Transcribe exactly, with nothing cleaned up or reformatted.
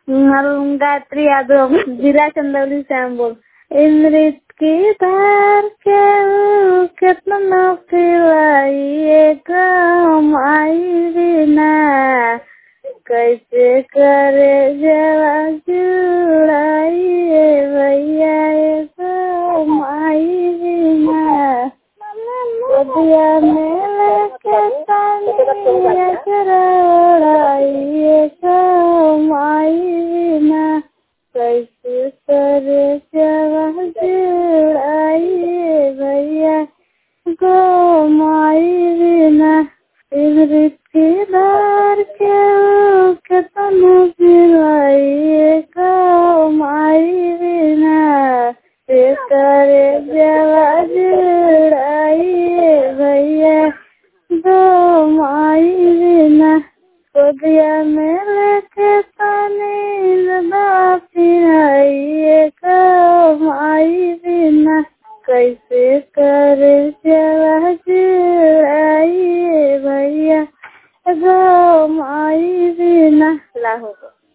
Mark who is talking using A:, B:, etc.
A: हम गायत्री यादव, जिला चंदौली से हम बोल। इमृत की धार के कितना पिवाइए काम आई बिना, कैसे करे जवा जुड़ाइए भैया काम आई बिना, दिया मेले के तानिया चढ़ाइए काम आई बिना, कैसे करे जवा जुड़ाइए भैया काम आई बिना। इमृत की धार के कितना पिवाइए काम आई बिना, से करे जवा जुड़ाइए भैया काम आई बिना, दिया मेले के तानी लदा पिराइए काम आई बिना, कैसे करे जवा जुड़ाइए भैया काम आई बिना। लाहो।